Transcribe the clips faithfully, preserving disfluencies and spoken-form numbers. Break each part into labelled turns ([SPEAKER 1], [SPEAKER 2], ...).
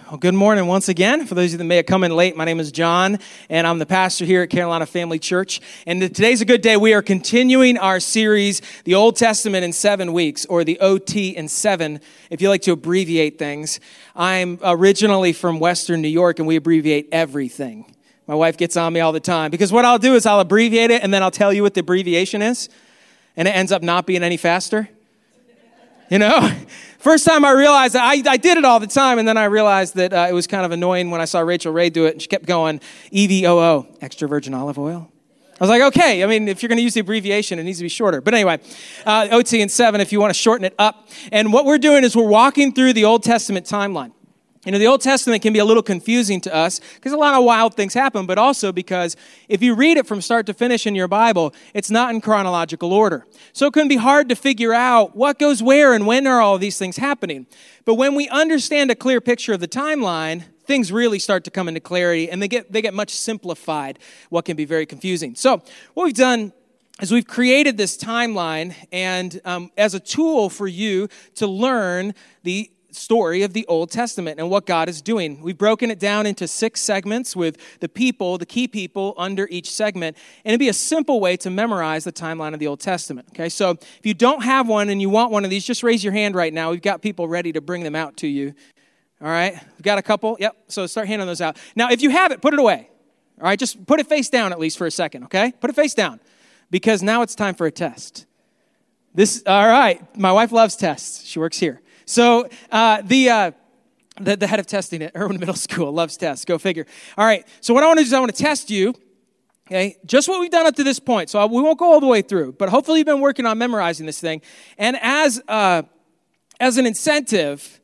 [SPEAKER 1] Well, good morning once again. For those of you that may have come in late, my name is John, and I'm the pastor here at Carolina Family Church. And today's a good day. We are continuing our series, The Old Testament in Seven Weeks, or the O T in seven, if you like to abbreviate things. I'm originally from Western New York, and we abbreviate everything. My wife gets on me all the time, because what I'll do is I'll abbreviate it, and then I'll tell you what the abbreviation is, and it ends up not being any faster. You know? First time I realized that, I, I did it all the time, and then I realized that uh, it was kind of annoying when I saw Rachel Ray do it, and she kept going, E V O O, extra virgin olive oil. I was like, okay, I mean, if you're going to use the abbreviation, it needs to be shorter. But anyway, uh, O T in seven, if you want to shorten it up. And what we're doing is we're walking through the Old Testament timeline. You know, the Old Testament can be a little confusing to us because a lot of wild things happen, but also because if you read it from start to finish in your Bible, it's not in chronological order. So it can be hard to figure out what goes where and when are all of these things happening. But when we understand a clear picture of the timeline, things really start to come into clarity, and they get they get much simplified, what can be very confusing. So what we've done is we've created this timeline and um, as a tool for you to learn the story of the Old Testament and what God is doing. We've broken it down into six segments with the people, the key people under each segment, and it'd be a simple way to memorize the timeline of the Old Testament. Okay, so if you don't have one and you want one of these, just raise your hand right now. We've got people ready to bring them out to you. All right, we've got a couple. Yep, so start handing those out. Now, if you have it, put it away. All right, just put it face down at least for a second, okay? Put it face down, because now it's time for a test. This, all right, my wife loves tests. She works here. So uh, the, uh, the the head of testing at Irwin Middle School loves tests. Go figure. All right. So what I want to do is I want to test you. Okay, just what we've done up to this point. So we won't go all the way through, but hopefully you've been working on memorizing this thing. And as uh, as an incentive,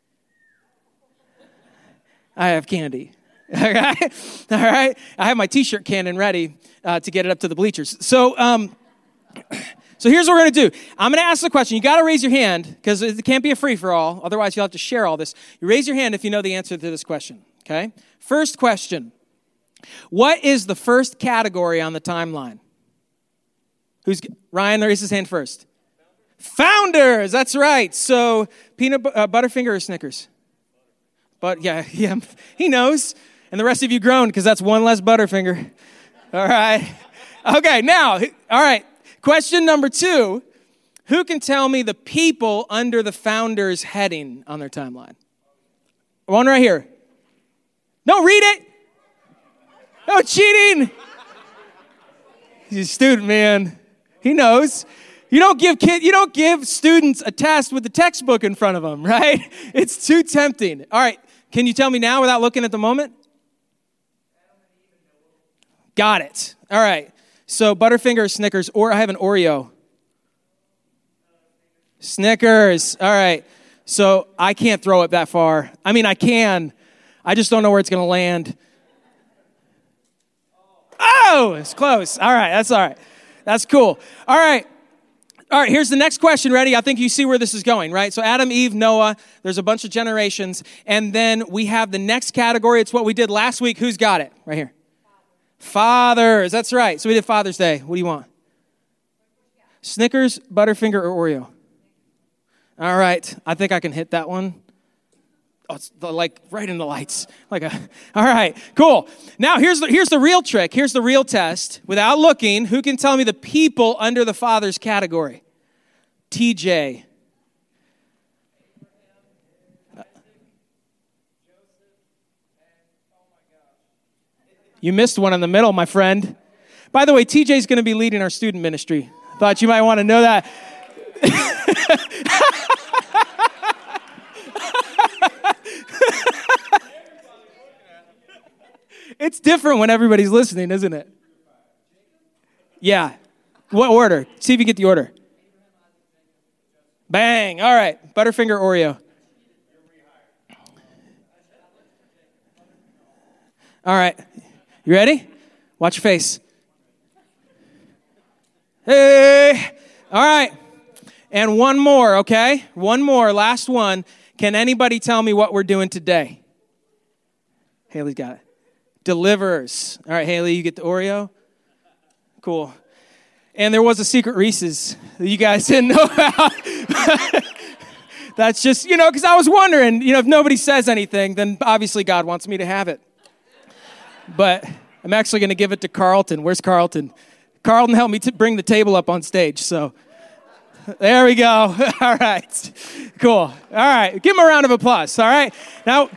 [SPEAKER 1] I have candy. All right. All right. I have my T-shirt cannon ready uh, to get it up to the bleachers. So. Um, So here's what we're going to do. I'm going to ask the question. You got to raise your hand because it can't be a free-for-all. Otherwise, you'll have to share all this. You raise your hand if you know the answer to this question, okay? First question. What is the first category on the timeline? Who's Ryan, raise his hand first. Founders. That's right. So peanut uh, Butterfinger or Snickers? But yeah, yeah, he knows. And the rest of you groaned because that's one less Butterfinger. All right. Okay, now, all right. Question number two, who can tell me the people under the founders heading on their timeline? One right here. No, read it. No cheating. He's a student, man. He knows. You don't give kid, you don't give students a test with the textbook in front of them, right? It's too tempting. All right, can you tell me now without looking at the moment? Got it. All right. So Butterfinger or Snickers, or I have an Oreo. Snickers. All right. So I can't throw it that far. I mean, I can. I just don't know where it's going to land. Oh, it's close. All right. That's all right. That's cool. All right. All right. Here's the next question. Ready? I think you see where this is going, right? So Adam, Eve, Noah, there's a bunch of generations. And then we have the next category. It's what we did last week. Who's got it? Right here. Fathers, that's right. So we did Father's Day. What do you want? Snickers, Butterfinger, or Oreo? All right. I think I can hit that one. Oh, it's the, like right in the lights. Like a. All right. Cool. Now here's the here's the real trick. Here's the real test. Without looking, who can tell me the people under the fathers category? T J. You missed one in the middle, my friend. By the way, T J's going to be leading our student ministry. Thought you might want to know that. It's different when everybody's listening, isn't it? Yeah. What order? See if you get the order. Bang. All right. Butterfinger, Oreo. All right. You ready? Watch your face. Hey. All right. And one more, okay? One more, last one. Can anybody tell me what we're doing today? Haley's got it. Deliverers. All right, Haley, you get the Oreo? Cool. And there was a secret Reese's that you guys didn't know about. That's just, you know, because I was wondering, you know, if nobody says anything, then obviously God wants me to have it. But I'm actually going to give it to Carlton. Where's Carlton? Carlton helped me to bring the table up on stage, so there we go. All right. Cool. All right. Give him a round of applause, all right? Now,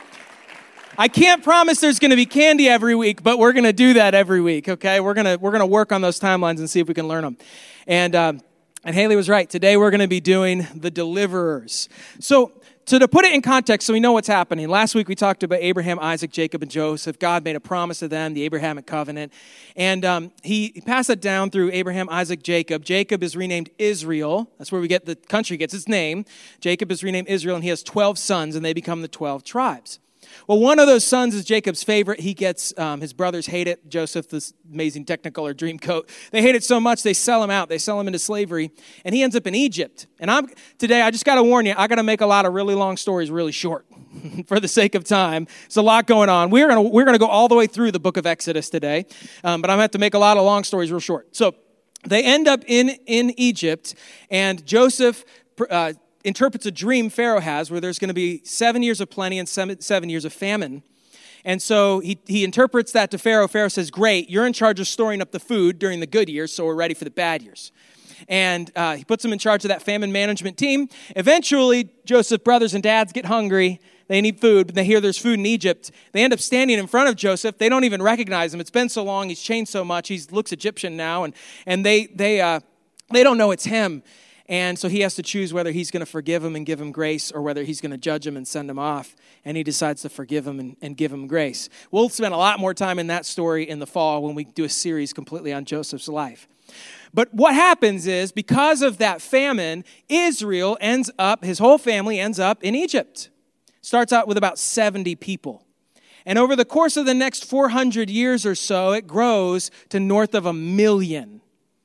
[SPEAKER 1] I can't promise there's going to be candy every week, but we're going to do that every week, okay? We're going to we're going to work on those timelines and see if we can learn them. And um, and Haley was right. Today we're going to be doing the deliverers. So So to put it in context so we know what's happening, last week we talked about Abraham, Isaac, Jacob, and Joseph. God made a promise to them, the Abrahamic covenant. And um, he, he passed it down through Abraham, Isaac, Jacob. Jacob is renamed Israel. That's where we get the country gets its name. Jacob is renamed Israel, and he has twelve sons, and they become the twelve tribes. Well, one of those sons is Jacob's favorite. He gets, um, his brothers hate it. Joseph, this amazing Technicolor dream coat. They hate it so much, they sell him out. They sell him into slavery, and he ends up in Egypt. And I'm today, I just got to warn you, I got to make a lot of really long stories really short for the sake of time. There's a lot going on. We're going to we're gonna go all the way through the book of Exodus today, um, but I'm going to have to make a lot of long stories real short. So they end up in, in Egypt, and Joseph uh, interprets a dream Pharaoh has where there's going to be seven years of plenty and seven, seven years of famine. And so he, he interprets that to Pharaoh. Pharaoh says, great, you're in charge of storing up the food during the good years, so we're ready for the bad years. And uh, he puts him in charge of that famine management team. Eventually, Joseph's brothers and dads get hungry. They need food, but they hear there's food in Egypt. They end up standing in front of Joseph. They don't even recognize him. It's been so long. He's changed so much. He looks Egyptian now, and, and they, they, uh, they don't know it's him. And so he has to choose whether he's going to forgive him and give him grace or whether he's going to judge him and send him off. And he decides to forgive him and, and give him grace. We'll spend a lot more time in that story in the fall when we do a series completely on Joseph's life. But what happens is, because of that famine, Israel ends up, his whole family ends up in Egypt. Starts out with about seventy people. And over the course of the next four hundred years or so, it grows to north of a million.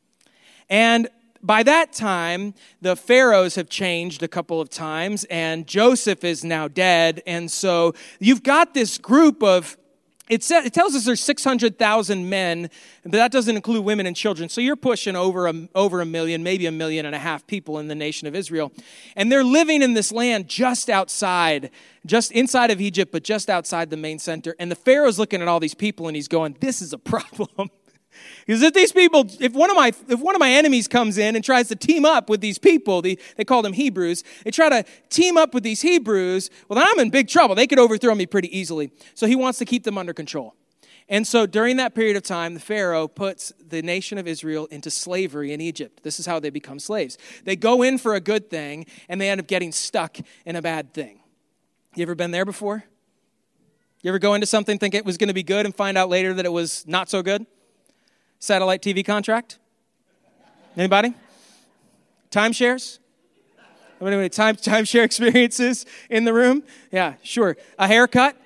[SPEAKER 1] And by that time, the pharaohs have changed a couple of times, and Joseph is now dead. And so you've got this group of, it, says, it tells us there's six hundred thousand men, but that doesn't include women and children. So you're pushing over a, over a million, maybe a million and a half people in the nation of Israel. And they're living in this land just outside, just inside of Egypt, but just outside the main center. And the Pharaoh's looking at all these people, and he's going, this is a problem. Because if these people, if one of my if one of my enemies comes in and tries to team up with these people, the, they call them Hebrews, they try to team up with these Hebrews, well, then I'm in big trouble. They could overthrow me pretty easily. So he wants to keep them under control. And so during that period of time, the Pharaoh puts the nation of Israel into slavery in Egypt. This is how they become slaves. They go in for a good thing, and they end up getting stuck in a bad thing. You ever been there before? You ever go into something, think it was going to be good, and find out later that it was not so good? Satellite T V contract? Anybody? Timeshares? Anybody time timeshare experiences in the room? Yeah, sure. A haircut?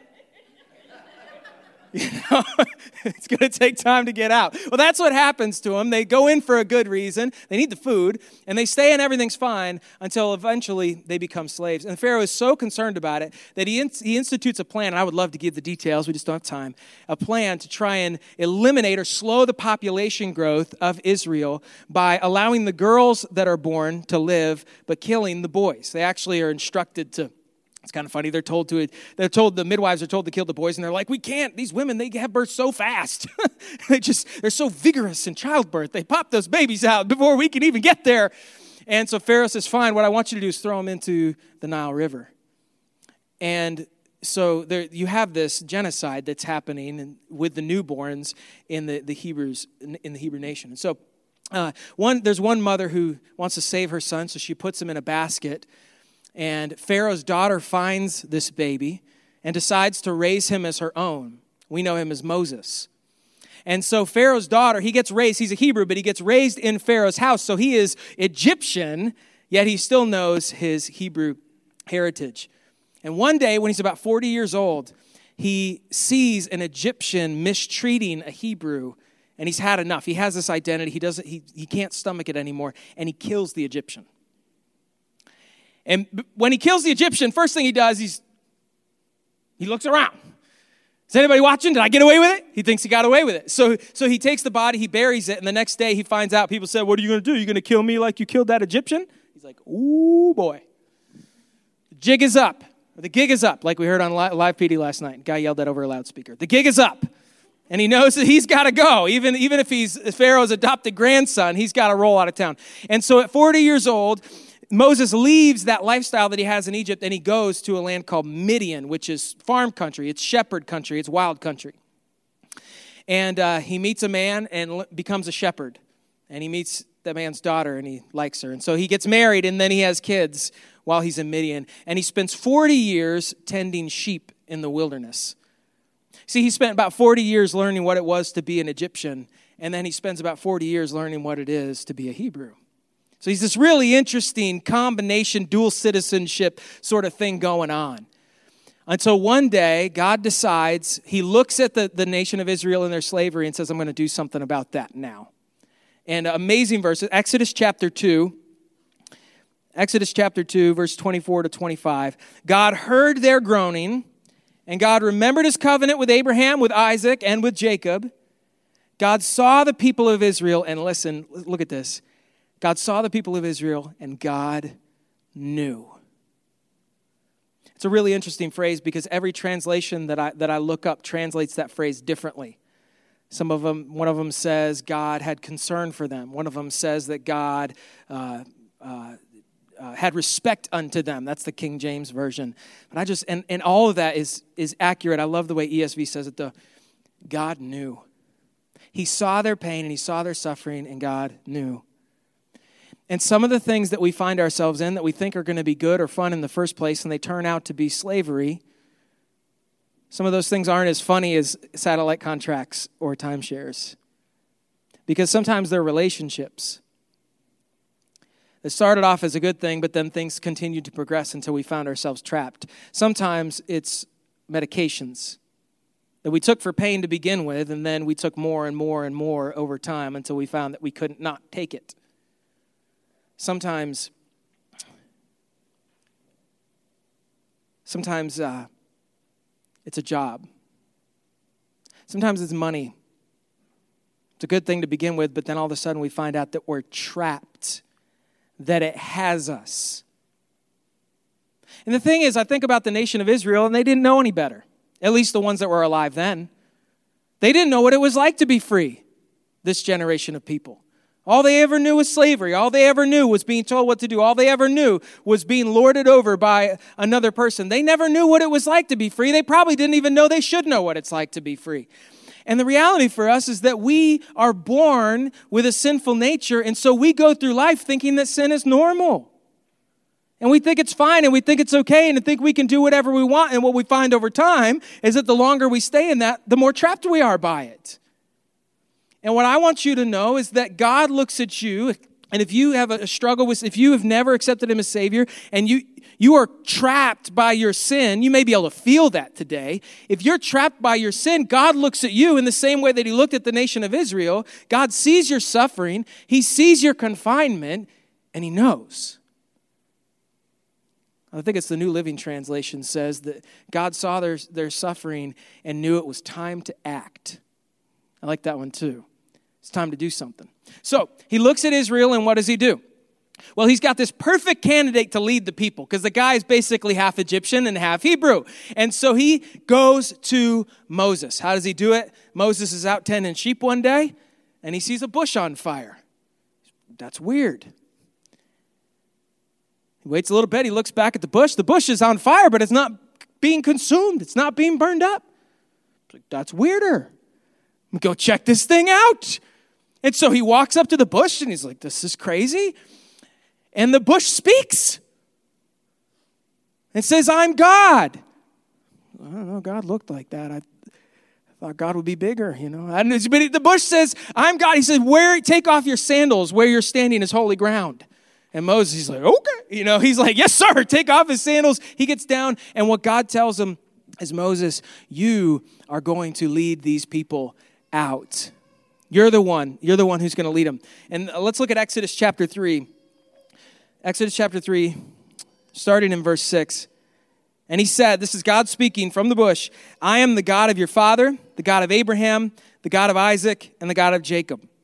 [SPEAKER 1] You know, it's going to take time to get out. Well, that's what happens to them. They go in for a good reason. They need the food, and they stay and everything's fine until eventually they become slaves. And Pharaoh is so concerned about it that he, in, he institutes a plan, and I would love to give the details, we just don't have time, a plan to try and eliminate or slow the population growth of Israel by allowing the girls that are born to live, but killing the boys. They actually are instructed to. It's kind of funny. They're told to, they're told, the midwives are told to kill the boys, and they're like, we can't. These women, they have birth so fast. they just, they're so vigorous in childbirth. They pop those babies out before we can even get there. And so Pharaoh says, fine, what I want you to do is throw them into the Nile River. And so there, you have this genocide that's happening with the newborns in the, the Hebrews, in the Hebrew nation. And so uh, one, there's one mother who wants to save her son, so she puts him in a basket. And Pharaoh's daughter finds this baby and decides to raise him as her own. We know him as Moses. And so Pharaoh's daughter, he gets raised, he's a Hebrew, but he gets raised in Pharaoh's house. So he is Egyptian, yet he still knows his Hebrew heritage. And one day when he's about forty years old, he sees an Egyptian mistreating a Hebrew, and he's had enough. He has this identity. He doesn't, he, he can't stomach it anymore, and he kills the Egyptian. And when he kills the Egyptian, first thing he does, he's he looks around. Is anybody watching? Did I get away with it? He thinks he got away with it. So, so he takes the body, he buries it, and the next day he finds out, people said, what are you going to do? You're going to kill me like you killed that Egyptian? He's like, ooh, boy. jig is up. Or the gig is up, like we heard on Live P D last night. Guy yelled that over a loudspeaker. The gig is up. And he knows that he's got to go. Even, even if he's Pharaoh's adopted grandson, he's got to roll out of town. And so at forty years old, Moses leaves that lifestyle that he has in Egypt, and he goes to a land called Midian, which is farm country. It's shepherd country. It's wild country. And uh, he meets a man and l- becomes a shepherd. And he meets the man's daughter, and he likes her. And so he gets married, and then he has kids while he's in Midian. And he spends forty years tending sheep in the wilderness. See, he spent about forty years learning what it was to be an Egyptian, and then he spends about forty years learning what it is to be a Hebrew. So he's this really interesting combination, dual citizenship sort of thing going on. Until one day, God decides, he looks at the, the nation of Israel and their slavery and says, I'm going to do something about that now. And amazing verses, Exodus chapter two. Exodus chapter two, verse twenty-four to twenty-five. God heard their groaning, and God remembered his covenant with Abraham, with Isaac, and with Jacob. God saw the people of Israel, and listen, look at this. God saw the people of Israel, and God knew. It's a really interesting phrase because every translation that I that I look up translates that phrase differently. Some of them, one of them says God had concern for them. One of them says that God uh, uh, uh, had respect unto them. That's the King James Version. But I just and and all of that is is accurate. I love the way E S V says it though. God knew. He saw their pain and he saw their suffering, and God knew. And some of the things that we find ourselves in that we think are going to be good or fun in the first place, and they turn out to be slavery, some of those things aren't as funny as satellite contracts or timeshares. Because sometimes they're relationships. It started off as a good thing, but then things continued to progress until we found ourselves trapped. Sometimes it's medications that we took for pain to begin with, and then we took more and more and more over time until we found that we couldn't not take it. Sometimes, sometimes uh, it's a job. Sometimes it's money. It's a good thing to begin with, but then all of a sudden we find out that we're trapped, that it has us. And the thing is, I think about the nation of Israel, and they didn't know any better, at least the ones that were alive then. They didn't know what it was like to be free, this generation of people. All they ever knew was slavery. All they ever knew was being told what to do. All they ever knew was being lorded over by another person. They never knew what it was like to be free. They probably didn't even know they should know what it's like to be free. And the reality for us is that we are born with a sinful nature, and so we go through life thinking that sin is normal. And we think it's fine, and we think it's okay, and think we can do whatever we want. And what we find over time is that the longer we stay in that, the more trapped we are by it. And what I want you to know is that God looks at you, and if you have a struggle with, if you have never accepted him as Savior, and you you are trapped by your sin, you may be able to feel that today. If you're trapped by your sin, God looks at you in the same way that he looked at the nation of Israel. God sees your suffering, he sees your confinement, and he knows. I think it's the New Living Translation says that God saw their, their suffering and knew it was time to act. I like that one too. It's time to do something. So he looks at Israel, and what does he do? Well, he's got this perfect candidate to lead the people because the guy is basically half Egyptian and half Hebrew. And so he goes to Moses. How does he do it? Moses is out tending sheep one day, and he sees a bush on fire. That's weird. He waits a little bit. He looks back at the bush. The bush is on fire, but it's not being consumed. It's not being burned up. That's weirder. Go check this thing out. And so he walks up to the bush, and he's like, this is crazy. And the bush speaks and says, I'm God. I don't know, God looked like that. I thought God would be bigger, you know. But the bush says, I'm God. He says, "Where? Take off your sandals. Where you're standing is holy ground." And Moses, he's like, okay. You know, he's like, yes, sir. Take off his sandals. He gets down, and what God tells him is, Moses, you are going to lead these people out. You're the one. You're the one who's going to lead them. And let's look at Exodus chapter three. Exodus chapter three, starting in verse six. And he said, this is God speaking from the bush, I am the God of your father, the God of Abraham, the God of Isaac, and the God of Jacob.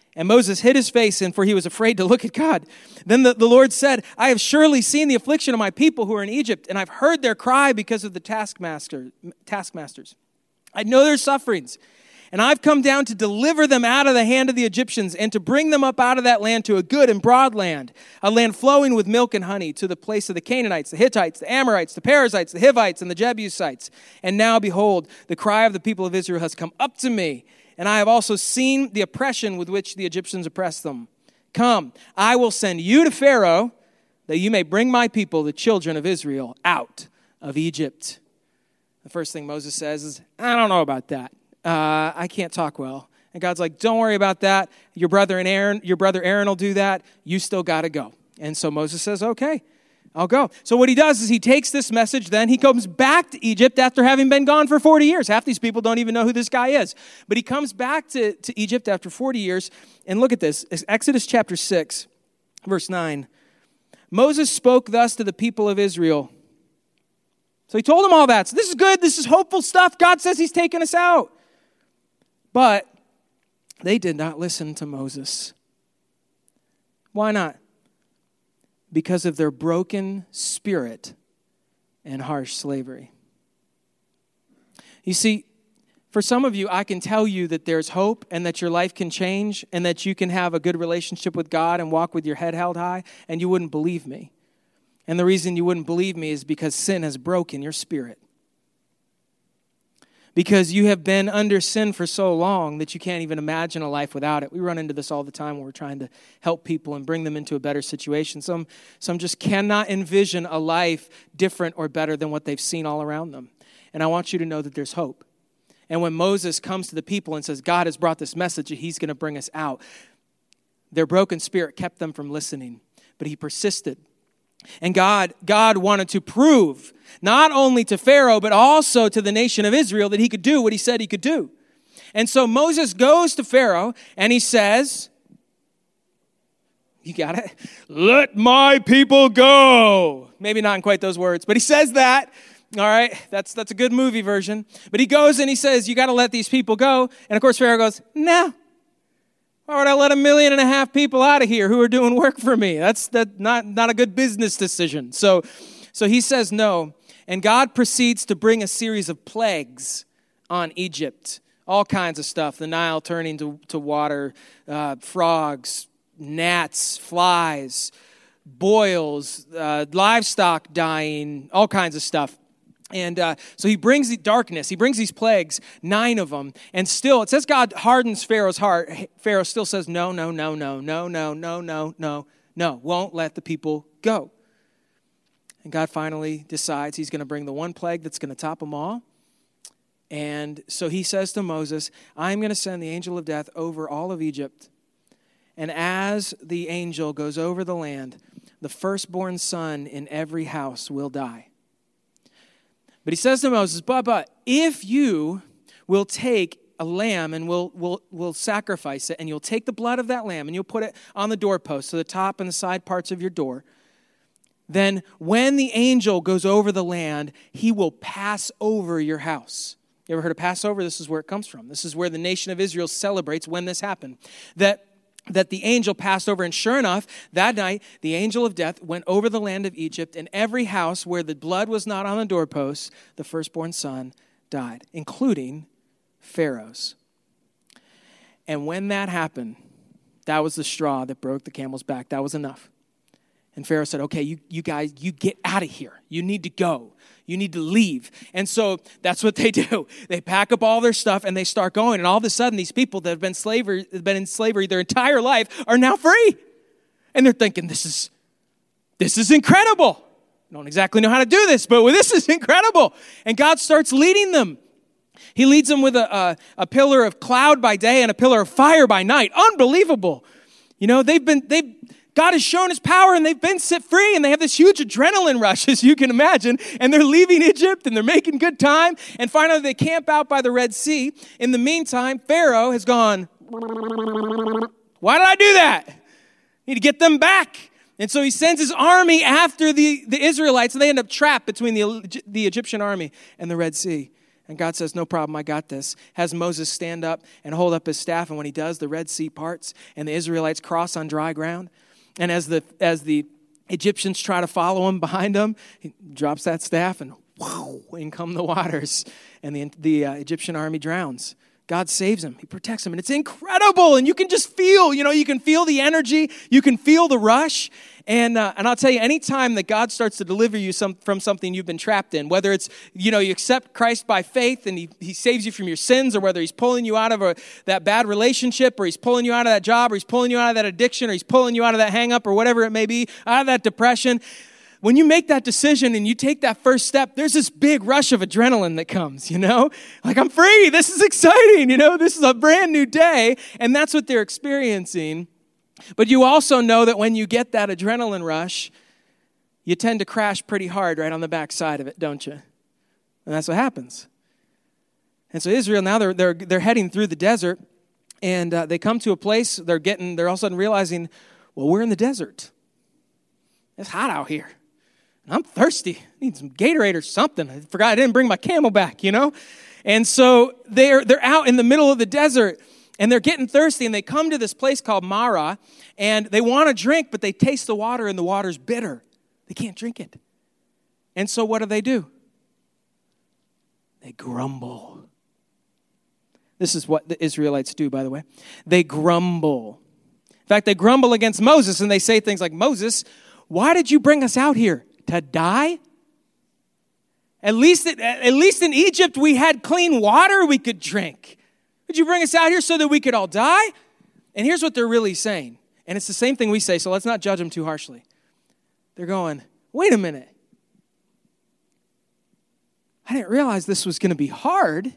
[SPEAKER 1] And Moses hid his face, and for he was afraid to look at God. Then the, the Lord said, I have surely seen the affliction of my people who are in Egypt, and I've heard their cry because of the taskmaster, taskmasters. I know their sufferings, and I've come down to deliver them out of the hand of the Egyptians and to bring them up out of that land to a good and broad land, a land flowing with milk and honey, to the place of the Canaanites, the Hittites, the Amorites, the Perizzites, the Hivites, and the Jebusites. And now, behold, the cry of the people of Israel has come up to me, and I have also seen the oppression with which the Egyptians oppress them. Come, I will send you to Pharaoh, that you may bring my people, the children of Israel, out of Egypt. The first thing Moses says is, I don't know about that. Uh, I can't talk well. And God's like, don't worry about that. Your brother and Aaron, your brother Aaron will do that. You still got to go. And so Moses says, okay, I'll go. So what he does is he takes this message, then he comes back to Egypt after having been gone for forty years. Half these people don't even know who this guy is. But he comes back to, to Egypt after forty years. And look at this. It's Exodus chapter six, verse nine. Moses spoke thus to the people of Israel. So he told them all that. So this is good. This is hopeful stuff. God says he's taking us out. But they did not listen to Moses. Why not? Because of their broken spirit and harsh slavery. You see, for some of you, I can tell you that there's hope and that your life can change and that you can have a good relationship with God and walk with your head held high, and you wouldn't believe me. And the reason you wouldn't believe me is because sin has broken your spirit. Because you have been under sin for so long that you can't even imagine a life without it. We run into this all the time when we're trying to help people and bring them into a better situation. Some, some just cannot envision a life different or better than what they've seen all around them. And I want you to know that there's hope. And when Moses comes to the people and says, God has brought this message, he's going to bring us out, their broken spirit kept them from listening. But he persisted. And God, God wanted to prove, not only to Pharaoh, but also to the nation of Israel, that he could do what he said he could do. And so Moses goes to Pharaoh, and he says, you got it? Let my people go. Maybe not in quite those words, but he says that. All right, that's that's a good movie version. But he goes and he says, you got to let these people go. And of course, Pharaoh goes, no. Why would I let a million and a half people out of here who are doing work for me? That's that not, not a good business decision. So, so he says no. And God proceeds to bring a series of plagues on Egypt. All kinds of stuff. The Nile turning to, to water, uh, frogs, gnats, flies, boils, uh, livestock dying, all kinds of stuff. And uh, so he brings the darkness. He brings these plagues, nine of them. And still, it says God hardens Pharaoh's heart. Pharaoh still says, no, no, no, no, no, no, no, no, no, no. Won't let the people go. And God finally decides he's going to bring the one plague that's going to top them all. And so he says to Moses, I'm going to send the angel of death over all of Egypt. And as the angel goes over the land, the firstborn son in every house will die. But he says to Moses, but, but if you will take a lamb and will will will sacrifice it, and you'll take the blood of that lamb and you'll put it on the doorpost, so the top and the side parts of your door, then when the angel goes over the land, he will pass over your house. You ever heard of Passover? This is where it comes from. This is where the nation of Israel celebrates when this happened. That that the angel passed over, and sure enough, that night, the angel of death went over the land of Egypt, and every house where the blood was not on the doorposts, the firstborn son died, including Pharaoh's. And when that happened, that was the straw that broke the camel's back. That was enough. And Pharaoh said, okay, you, you guys, you get out of here. You need to go. You need to leave. And so that's what they do. They pack up all their stuff and they start going. And all of a sudden, these people that have been slavery, been in slavery their entire life are now free. And they're thinking, this is, this is incredible. I don't exactly know how to do this, but this is incredible. And God starts leading them. He leads them with a, a, a pillar of cloud by day and a pillar of fire by night. Unbelievable. You know, they've been, they've, God has shown his power, and they've been set free, and they have this huge adrenaline rush, as you can imagine, and they're leaving Egypt, and they're making good time, and finally they camp out by the Red Sea. In the meantime, Pharaoh has gone, why did I do that? I need to get them back. And so he sends his army after the, the Israelites, and they end up trapped between the, the Egyptian army and the Red Sea. And God says, no problem, I got this. Has Moses stand up and hold up his staff. And when he does, the Red Sea parts and the Israelites cross on dry ground. And as the as the Egyptians try to follow him behind him, he drops that staff and whoo, in come the waters. And the, the uh, Egyptian army drowns. God saves him. He protects him. And it's incredible. And you can just feel, you know, you can feel the energy. You can feel the rush. And uh, and I'll tell you, anytime that God starts to deliver you some, from something you've been trapped in, whether it's, you know, you accept Christ by faith and he, he saves you from your sins, or whether he's pulling you out of a, that bad relationship, or he's pulling you out of that job, or he's pulling you out of that addiction, or he's pulling you out of that hang-up, or whatever it may be, out of that depression. When you make that decision and you take that first step, there's this big rush of adrenaline that comes, you know? Like, I'm free. This is exciting, you know? This is a brand new day. And that's what they're experiencing. But you also know that when you get that adrenaline rush, you tend to crash pretty hard right on the backside of it, don't you? And that's what happens. And so Israel, now they're they're they're heading through the desert, and uh, they come to a place, they're getting, they're all of a sudden realizing, well, we're in the desert. It's hot out here. I'm thirsty. I need some Gatorade or something. I forgot I didn't bring my Camelback, you know? And so they're they're out in the middle of the desert, and they're getting thirsty, and they come to this place called Marah, and they want to drink, but they taste the water, and the water's bitter. They can't drink it. And so what do they do? They grumble. This is what the Israelites do, by the way. They grumble. In fact, they grumble against Moses, and they say things like, Moses, why did you bring us out here? To die? At least, at least in Egypt, we had clean water we could drink. Did you bring us out here so that we could all die? And here's what they're really saying. And it's the same thing we say, so let's not judge them too harshly. They're going, wait a minute. I didn't realize this was going to be hard.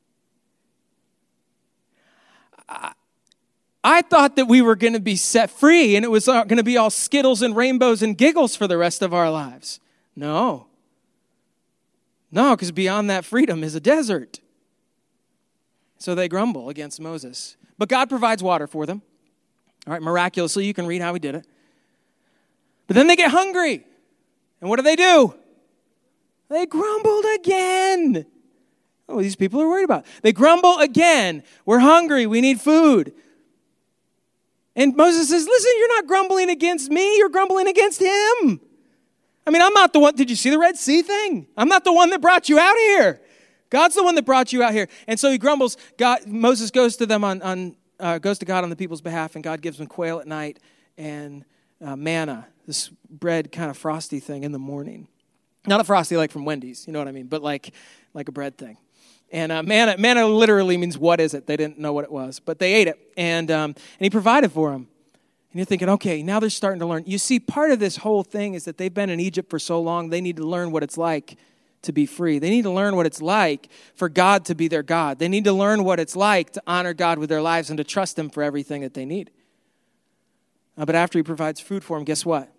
[SPEAKER 1] I, I thought that we were going to be set free and it was going to be all Skittles and rainbows and giggles for the rest of our lives. No. No, because beyond that freedom is a desert. So they grumble against Moses. But God provides water for them. All right, miraculously, you can read how he did it. But then they get hungry. And what do they do? They grumbled again. Oh, these people are worried about. They grumble again. We're hungry. We need food. And Moses says, listen, you're not grumbling against me. You're grumbling against him. I mean, I'm not the one. Did you see the Red Sea thing? I'm not the one that brought you out here. God's the one that brought you out here. And so he grumbles. God, Moses goes to them on, on uh, goes to God on the people's behalf, and God gives them quail at night and uh, manna, this bread kind of frosty thing in the morning. Not a frosty like from Wendy's, you know what I mean, but like like a bread thing. And uh, manna, manna literally means what is it? They didn't know what it was, but they ate it, and um, and he provided for them. And you're thinking, okay, now they're starting to learn. You see, part of this whole thing is that they've been in Egypt for so long, they need to learn what it's like to be free. They need to learn what it's like for God to be their God. They need to learn what it's like to honor God with their lives and to trust him for everything that they need. Uh, but after he provides food for them, guess what?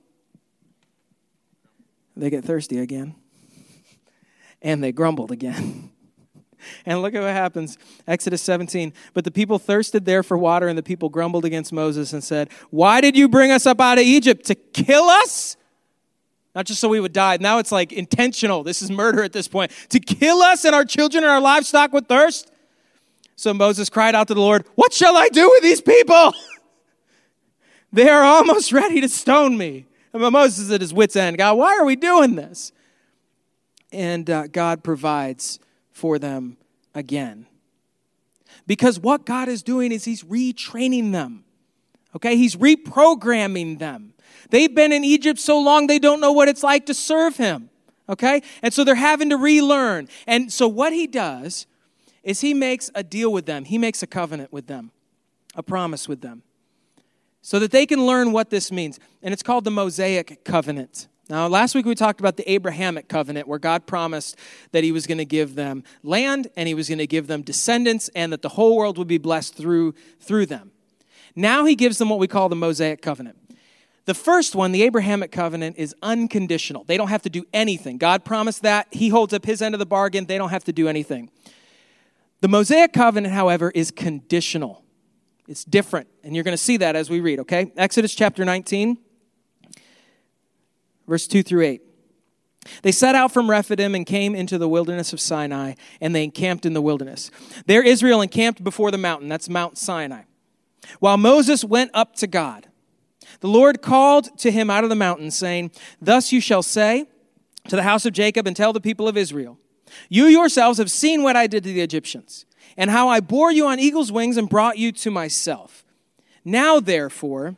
[SPEAKER 1] They get thirsty again. And they grumbled again. And look at what happens. Exodus seventeen. But the people thirsted there for water, and the people grumbled against Moses and said, why did you bring us up out of Egypt? To kill us? Not just so we would die. Now it's like intentional. This is murder at this point. To kill us and our children and our livestock with thirst? So Moses cried out to the Lord, what shall I do with these people? They are almost ready to stone me. And Moses is at his wit's end. God, why are we doing this? And uh, God provides for them again. Because what God is doing is he's retraining them. Okay, he's reprogramming them. They've been in Egypt so long they don't know what it's like to serve him. Okay, and so they're having to relearn. And so what he does is he makes a deal with them. He makes a covenant with them, a promise with them, so that they can learn what this means. And it's called the Mosaic covenant. Now, last week we talked about the Abrahamic covenant, where God promised that he was going to give them land and he was going to give them descendants and that the whole world would be blessed through, through them. Now he gives them what we call the Mosaic covenant. The first one, the Abrahamic covenant, is unconditional. They don't have to do anything. God promised that. He holds up his end of the bargain. They don't have to do anything. The Mosaic covenant, however, is conditional. It's different, and you're going to see that as we read, okay? Exodus chapter nineteen. Verse two through eight. They set out from Rephidim and came into the wilderness of Sinai, and they encamped in the wilderness. There Israel encamped before the mountain. That's Mount Sinai. While Moses went up to God, the Lord called to him out of the mountain, saying, "Thus you shall say to the house of Jacob and tell the people of Israel, you yourselves have seen what I did to the Egyptians, and how I bore you on eagle's wings and brought you to myself. Now, therefore,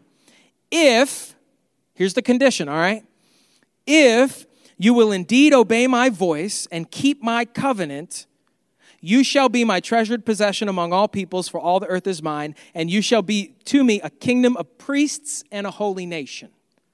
[SPEAKER 1] if," here's the condition, all right? "If you will indeed obey my voice and keep my covenant, you shall be my treasured possession among all peoples, for all the earth is mine, and you shall be to me a kingdom of priests and a holy nation."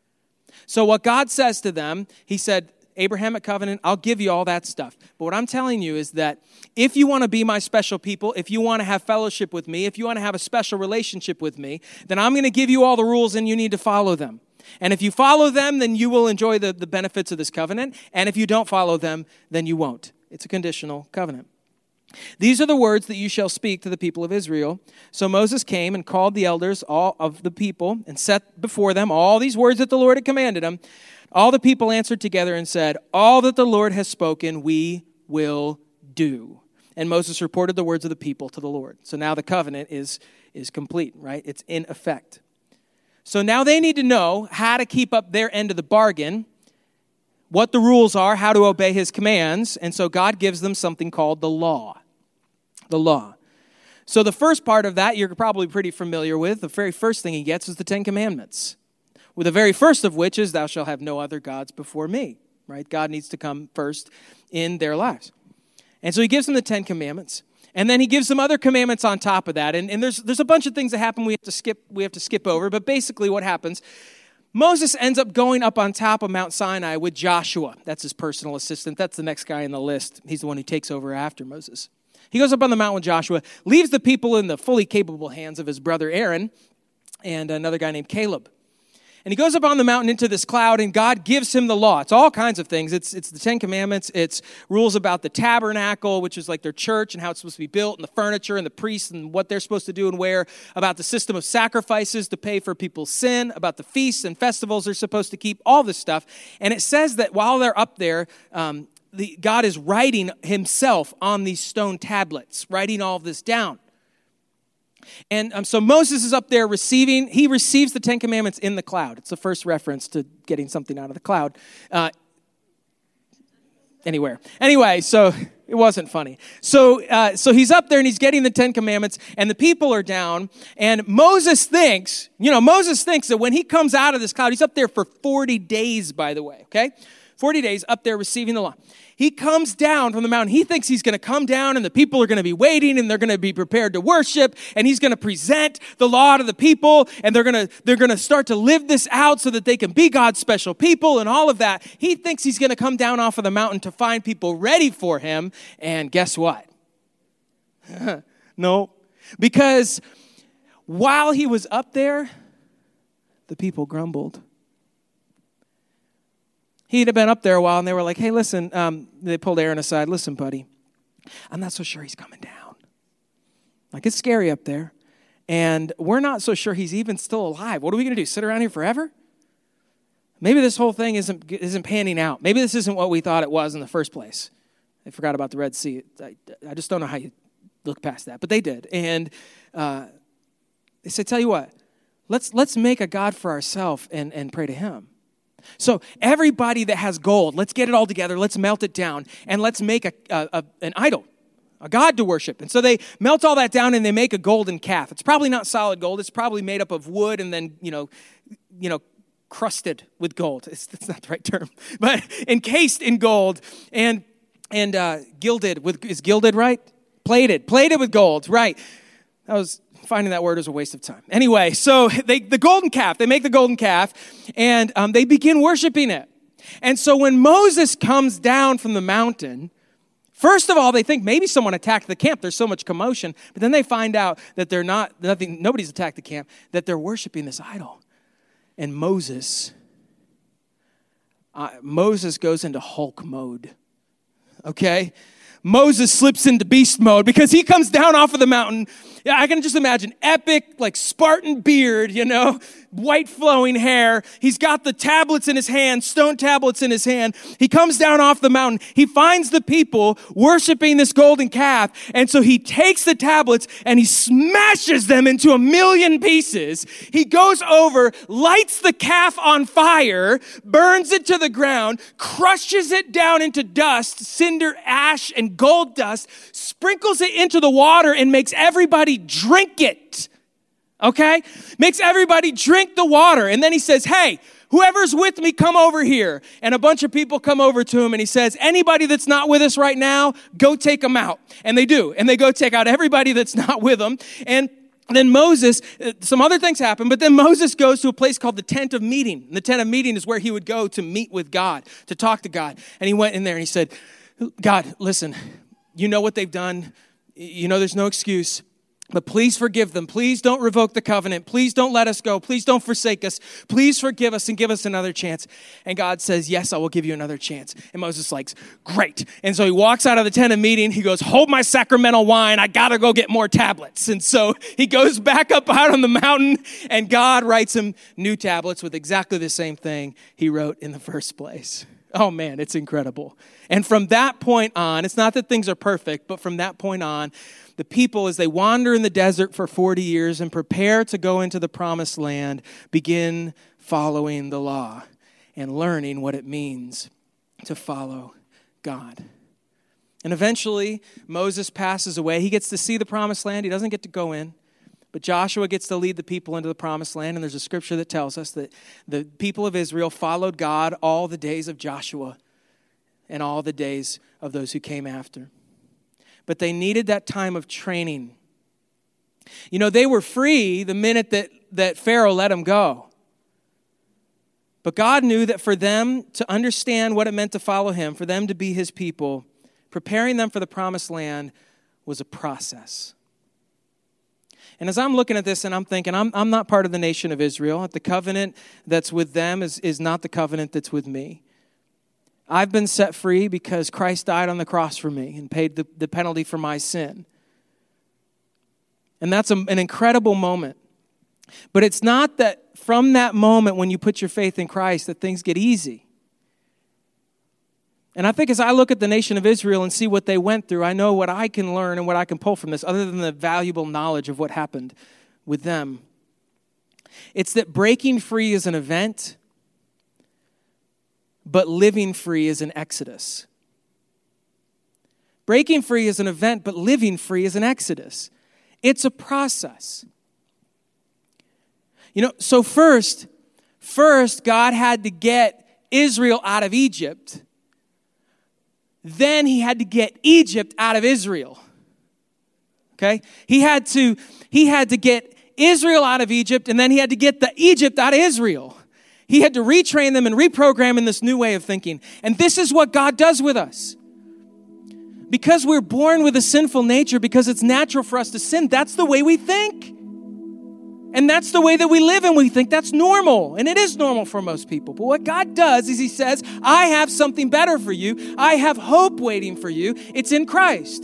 [SPEAKER 1] So what God says to them, he said, Abrahamic covenant, I'll give you all that stuff. But what I'm telling you is that if you want to be my special people, if you want to have fellowship with me, if you want to have a special relationship with me, then I'm going to give you all the rules and you need to follow them. And if you follow them, then you will enjoy the, the benefits of this covenant. And if you don't follow them, then you won't. It's a conditional covenant. "These are the words that you shall speak to the people of Israel." So Moses came and called the elders all of the people and set before them all these words that the Lord had commanded him. All the people answered together and said, "All that the Lord has spoken, we will do." And Moses reported the words of the people to the Lord. So now the covenant is, is complete, right? It's in effect. So now they need to know how to keep up their end of the bargain, what the rules are, how to obey his commands. And so God gives them something called the law. The law. So the first part of that you're probably pretty familiar with. The very first thing he gets is the Ten Commandments. With the very first of which is, "Thou shalt have no other gods before me." Right? God needs to come first in their lives. And so he gives them the Ten Commandments. And then he gives them other commandments on top of that. And, and there's there's a bunch of things that happen we have to skip we have to skip over. But basically what happens, Moses ends up going up on top of Mount Sinai with Joshua. That's his personal assistant. That's the next guy in the list. He's the one who takes over after Moses. He goes up on the mountain with Joshua, leaves the people in the fully capable hands of his brother Aaron and another guy named Caleb. And he goes up on the mountain into this cloud, and God gives him the law. It's all kinds of things. It's it's the Ten Commandments. It's rules about the tabernacle, which is like their church and how it's supposed to be built, and the furniture and the priests and what they're supposed to do and wear, about the system of sacrifices to pay for people's sin, about the feasts and festivals they're supposed to keep, all this stuff. And it says that while they're up there, um, the, God is writing himself on these stone tablets, writing all of this down. And um, so Moses is up there receiving, he receives the Ten Commandments in the cloud. It's the first reference to getting something out of the cloud. Uh, anywhere. Anyway, so it wasn't funny. So, uh, so he's up there and he's getting the Ten Commandments, and the people are down. And Moses thinks, you know, Moses thinks that when he comes out of this cloud, he's up there for forty days, by the way, okay? forty days up there receiving the law. He comes down from the mountain. He thinks he's going to come down and the people are going to be waiting and they're going to be prepared to worship, and he's going to present the law to the people, and they're going to they're going to start to live this out so that they can be God's special people and all of that. He thinks he's going to come down off of the mountain to find people ready for him, and guess what? No, because while he was up there, the people grumbled. He'd have been up there a while, and they were like, "Hey, listen," um, they pulled Aaron aside. "Listen, buddy, I'm not so sure he's coming down. Like, it's scary up there, and we're not so sure he's even still alive. What are we going to do, sit around here forever? Maybe this whole thing isn't isn't panning out. Maybe this isn't what we thought it was in the first place." They forgot about the Red Sea. I, I just don't know how you look past that, but they did. And uh, they said, "Tell you what, let's let's make a God for ourselves and, and pray to him." So everybody that has gold, let's get it all together, let's melt it down, and let's make a, a, a an idol, a god to worship. And so they melt all that down and they make a golden calf. It's probably not solid gold. It's probably made up of wood and then, you know, you know, crusted with gold. It's, that's not the right term, but encased in gold and and uh, gilded with, is gilded right? Plated, plated with gold, right? That was... Finding that word was a waste of time. Anyway, so they the golden calf, they make the golden calf, and um, they begin worshiping it. And so when Moses comes down from the mountain, first of all, they think maybe someone attacked the camp. There's so much commotion. But then they find out that they're not, nothing, nobody's attacked the camp, that they're worshiping this idol. And Moses, uh, Moses goes into Hulk mode, okay? Moses slips into beast mode because he comes down off of the mountain Yeah, I can just imagine epic, like Spartan beard, you know, white flowing hair. He's got the tablets in his hand, stone tablets in his hand. He comes down off the mountain. He finds the people worshiping this golden calf. And so he takes the tablets and he smashes them into a million pieces. He goes over, lights the calf on fire, burns it to the ground, crushes it down into dust, cinder, ash, and gold dust, sprinkles it into the water and makes everybody drink it. Okay? Makes everybody drink the water. And then he says, hey, whoever's with me, come over here. And a bunch of people come over to him and he says, anybody that's not with us right now, go take them out. And they do. And they go take out everybody that's not with them. And then Moses, some other things happen, but then Moses goes to a place called the tent of meeting. And the tent of meeting is where he would go to meet with God, to talk to God. And he went in there and he said, God, listen, you know what they've done. You know there's no excuse. But please forgive them. Please don't revoke the covenant. Please don't let us go. Please don't forsake us. Please forgive us and give us another chance. And God says, yes, I will give you another chance. And Moses is like, great. And so he walks out of the tent of meeting. He goes, hold my sacramental wine. I got to go get more tablets. And so he goes back up out on the mountain and God writes him new tablets with exactly the same thing he wrote in the first place. Oh man, it's incredible. And from that point on, it's not that things are perfect, but from that point on, the people, as they wander in the desert for forty years and prepare to go into the promised land, begin following the law and learning what it means to follow God. And eventually, Moses passes away. He gets to see the promised land. He doesn't get to go in. But Joshua gets to lead the people into the promised land. And there's a scripture that tells us that the people of Israel followed God all the days of Joshua and all the days of those who came after. But they needed that time of training. You know, they were free the minute that, that Pharaoh let them go. But God knew that for them to understand what it meant to follow him, for them to be his people, preparing them for the promised land was a process. And as I'm looking at this and I'm thinking, I'm, I'm not part of the nation of Israel. The covenant that's with them is, is not the covenant that's with me. I've been set free because Christ died on the cross for me and paid the, the penalty for my sin. And that's a, an incredible moment. But it's not that from that moment when you put your faith in Christ that things get easy. And I think as I look at the nation of Israel and see what they went through, I know what I can learn and what I can pull from this, other than the valuable knowledge of what happened with them. It's that breaking free is an event, but living free is an exodus. Breaking free is an event, but living free is an exodus. It's a process. You know, so first, first God had to get Israel out of Egypt. Then he had to get Egypt out of Israel. Okay? He had to, he had to get Israel out of Egypt, and then he had to get the Egypt out of Israel. He had to retrain them and reprogram in this new way of thinking. And this is what God does with us. Because we're born with a sinful nature, because it's natural for us to sin, that's the way we think. And that's the way that we live, and we think that's normal. And it is normal for most people. But what God does is he says, I have something better for you. I have hope waiting for you. It's in Christ.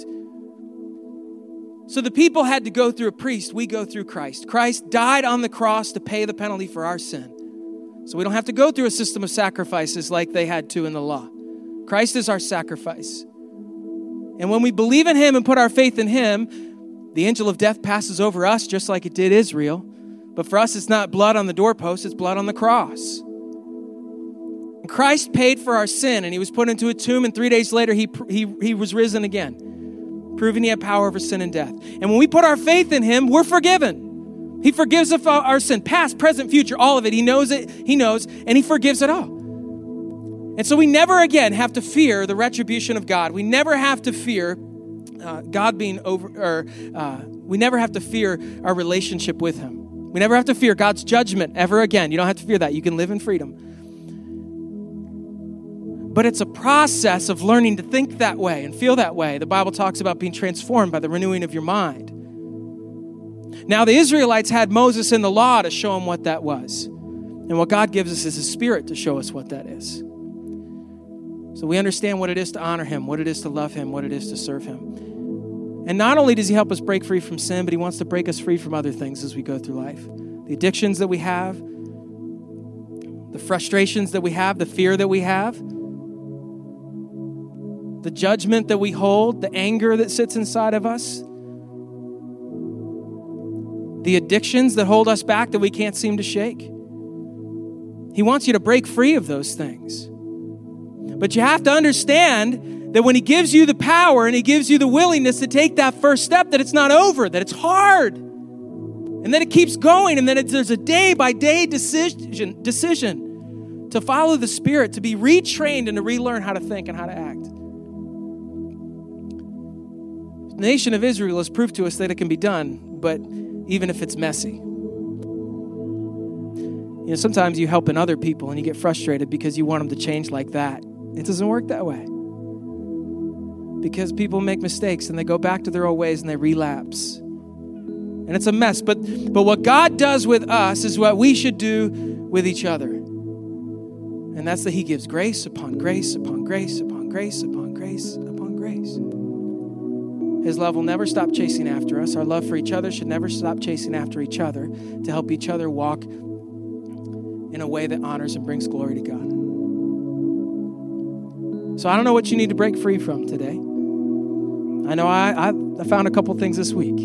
[SPEAKER 1] So the people had to go through a priest. We go through Christ. Christ died on the cross to pay the penalty for our sin. So we don't have to go through a system of sacrifices like they had to in the law. Christ is our sacrifice. And when we believe in him and put our faith in him, the angel of death passes over us just like it did Israel. But for us, it's not blood on the doorpost, it's blood on the cross. And Christ paid for our sin, and he was put into a tomb, and three days later, he, he, he was risen again, proving he had power over sin and death. And when we put our faith in him, we're forgiven. He forgives us our sin, past, present, future, all of it. He knows it, he knows, and he forgives it all. And so we never again have to fear the retribution of God. We never have to fear uh, God being over, or uh, we never have to fear our relationship with him. We never have to fear God's judgment ever again. You don't have to fear that. You can live in freedom. But it's a process of learning to think that way and feel that way. The Bible talks about being transformed by the renewing of your mind. Now, the Israelites had Moses in the law to show them what that was. And what God gives us is his Spirit to show us what that is. So we understand what it is to honor him, what it is to love him, what it is to serve him. And not only does he help us break free from sin, but he wants to break us free from other things as we go through life. The addictions that we have, the frustrations that we have, the fear that we have, the judgment that we hold, the anger that sits inside of us, the addictions that hold us back that we can't seem to shake. He wants you to break free of those things. But you have to understand that when he gives you the power and he gives you the willingness to take that first step, that it's not over, that it's hard. And then it keeps going, and then it's, there's a day-by-day decision, decision to follow the Spirit, to be retrained and to relearn how to think and how to act. The nation of Israel has proved to us that it can be done, but even if it's messy. You know, sometimes you help in other people and you get frustrated because you want them to change like that. It doesn't work that way. Because people make mistakes and they go back to their old ways and they relapse. And it's a mess. But, but what God does with us is what we should do with each other. And that's that he gives grace upon grace upon grace upon grace upon grace upon grace. His love will never stop chasing after us. Our love for each other should never stop chasing after each other to help each other walk in a way that honors and brings glory to God. So I don't know what you need to break free from today. I know I, I found a couple things this week.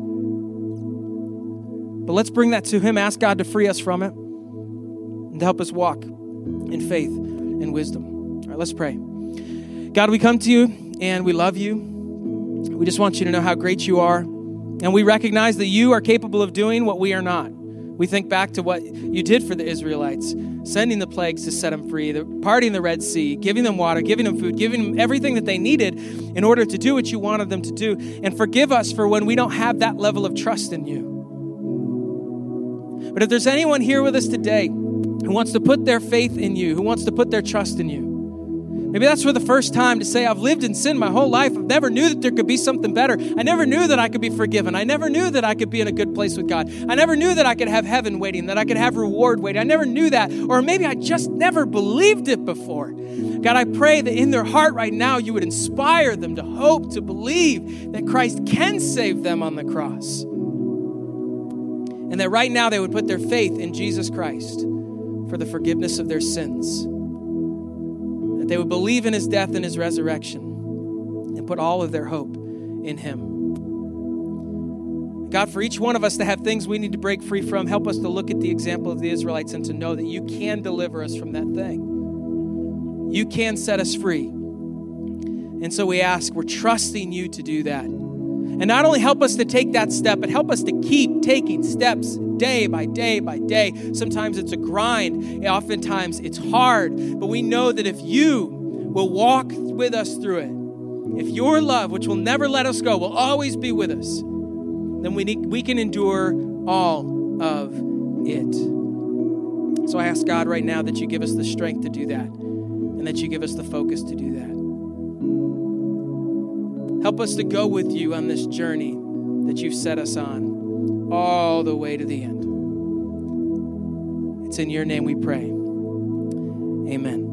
[SPEAKER 1] But let's bring that to him. Ask God to free us from it and to help us walk in faith and wisdom. All right, let's pray. God, we come to you and we love you. We just want you to know how great you are. And we recognize that you are capable of doing what we are not. We think back to what you did for the Israelites, sending the plagues to set them free, the, parting the Red Sea, giving them water, giving them food, giving them everything that they needed in order to do what you wanted them to do. And forgive us for when we don't have that level of trust in you. But if there's anyone here with us today who wants to put their faith in you, who wants to put their trust in you, maybe that's for the first time to say, I've lived in sin my whole life. I never knew that there could be something better. I never knew that I could be forgiven. I never knew that I could be in a good place with God. I never knew that I could have heaven waiting, that I could have reward waiting. I never knew that. Or maybe I just never believed it before. God, I pray that in their heart right now, you would inspire them to hope, to believe that Christ can save them on the cross. And that right now they would put their faith in Jesus Christ for the forgiveness of their sins. They would believe in his death and his resurrection and put all of their hope in him. God, for each one of us to have things we need to break free from, help us to look at the example of the Israelites and to know that you can deliver us from that thing. You can set us free. And so we ask, we're trusting you to do that. And not only help us to take that step, but help us to keep taking steps day by day by day. Sometimes it's a grind. Oftentimes it's hard. But we know that if you will walk with us through it, if your love, which will never let us go, will always be with us, then we need, we can endure all of it. So I ask God right now that you give us the strength to do that and that you give us the focus to do that. Help us to go with you on this journey that you've set us on all the way to the end. It's in your name we pray. Amen.